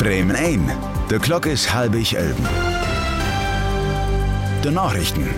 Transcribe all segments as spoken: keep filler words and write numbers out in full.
Bremen ein. De Glock is halbig elben. De Nachrichten.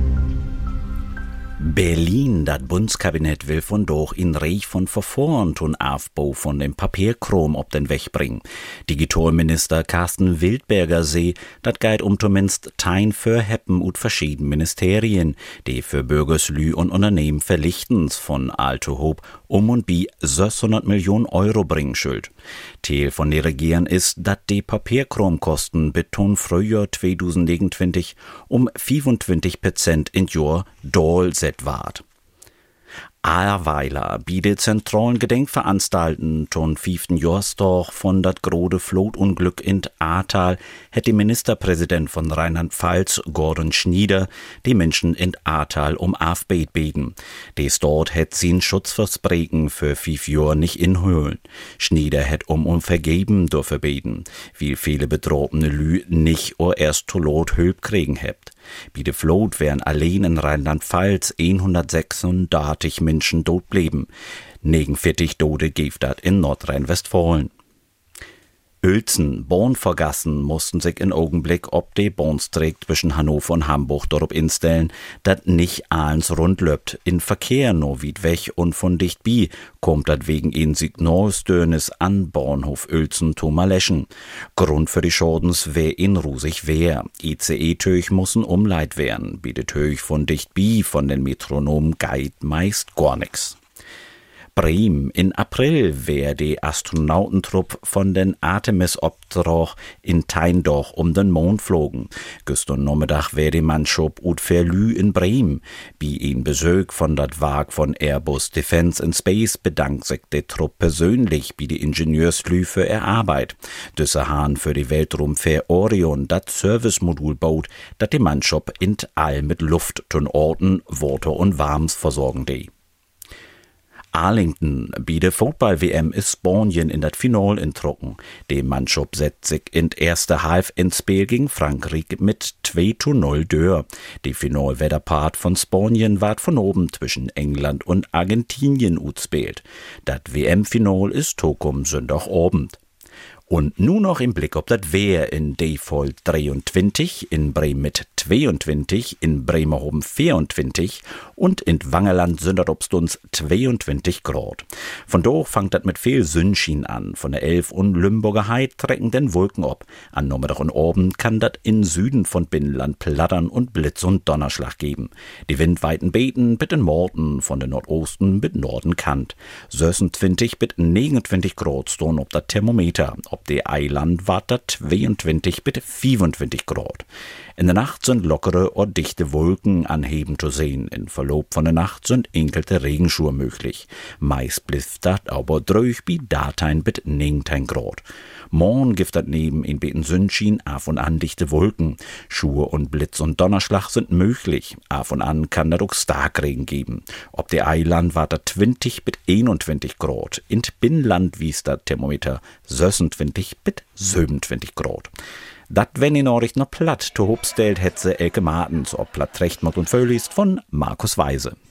Berlin, das Bundeskabinett will von doch in Reich von Verfahren tun Aufbau von dem Papierkram ob den Weg bringen. Digitalminister Carsten Wildberger seh, dat geht um zumindest Tein für Heppen und verschiedene Ministerien, die für Bürgerslü und Unternehmen verlichtens von Alto Hob um und bi sechshundert Millionen Euro bringen schuld. Teil von der Regieren ist, dat die Papierkramkosten beton Frühjahr zwanzig neunundzwanzig um fünfundzwanzig Prozent in Jahr doll set ward. Ahrweiler bietet zentralen Gedenkveranstalten ton fünften Jahrestag von dat grode Flotunglück in Ahrtal hätt die Ministerpräsident von Rheinland-Pfalz, Gordon Schnieder, die Menschen in Ahrtal um Aufbet beten. Des dort hätt sie'n Schutzversprechen für fünf Jahr nicht inhöhlen. Schnieder hätt um um Vergeben dürfe beten, wie viele betroffene Lü nicht or erst zu Lot Hülp kriegen hebt. Bi de Flot wären allein in Rheinland-Pfalz hundertsechsunddreißig Menschen tot blieben. neunundvierzig Tote gibt dat in Nordrhein-Westfalen. Uelzen, Bornvergassen mussten sich in Augenblick ob de Bornstreck zwischen Hannover und Hamburg darauf instellen, dat nicht allens rund löbt. In Verkehr no weit weg und von dicht bi, kommt dat wegen in Signalstönes an Bahnhof Uelzen Tomaleschen. Grund für die Schadens wär in Rusig wär. I C E-Töch mussen umleit werden. Bi de Töch von dicht bi von den Metronomen geit meist gar nix. Bremen. In April wär die Astronautentrupp von den Artemis-Optrach in Teindorf um den Mond flogen. Gestern Nachmittag wär die Mannschaft ut Verlü in Bremen. Bi ihn Besög von dat Wag von Airbus Defence and Space bedankt sich die Trupp persönlich bi die Ingenieurslü für ihre Arbeit. Düsse Hahn für die Weltraumfähr Orion dat Servicemodul baut, dat die Mannschaft in All mit Luft tun Orten, Water und Warms versorgen die. Arlington, bi de Football-W M ist Spanien in dat Final in Trocken. Die Mannschaft setzt sich in erste Half ins Spiel gegen Frankreich mit zwei zu null dör. Die Finalwetterpart von Spanien ward von oben zwischen England und Argentinien utspielt. Dat W M-Final ist Tokum Sonntagabend. Und nun noch im Blick ob das Wehr in Default dreiundzwanzig, in Bremen mit zweiundzwanzig, in Bremerhoven vierundzwanzig und in Wangerland sind das obstuns zweiundzwanzig Grad. Von dort fangt das mit viel Sonnenschein an. Von der Elf und Lümburger Heid trecken den Wolken ab. An Nachmittag und Abend kann das in Süden von Binnenland plattern und Blitz und Donnerschlag geben. Die Windweiten beten mit den Morten von den Nordosten mit Norden kant. sechsundzwanzig bis neunundzwanzig Grad stehen ob das Thermometer. Ob die Eiland wart dat zweiundzwanzig bis fünfundzwanzig Grad. In der Nacht sind lockere oder dichte Wolken anheben zu sehen. In Verlauf von der Nacht sind enkelte Regenschauer möglich. Meist blifft dat aber dröch bi datein bis neunzehn Grad. Morgen gibt dat neben in beten Sonnenschein af und an dichte Wolken. Schauer und Blitz und Donnerschlag sind möglich. Af und an kann dat auch Starkregen geben. Ob die Eiland wart dat zwanzig bis einundzwanzig Grad. In Binnenland wies dat Thermometer sechsundzwanzig bis siebenundzwanzig Grad. Dat wenn die Nachricht noch platt zu Hobstellt hetze Elke Martens ob platt Rechtmott und Völlist von Markus Weise.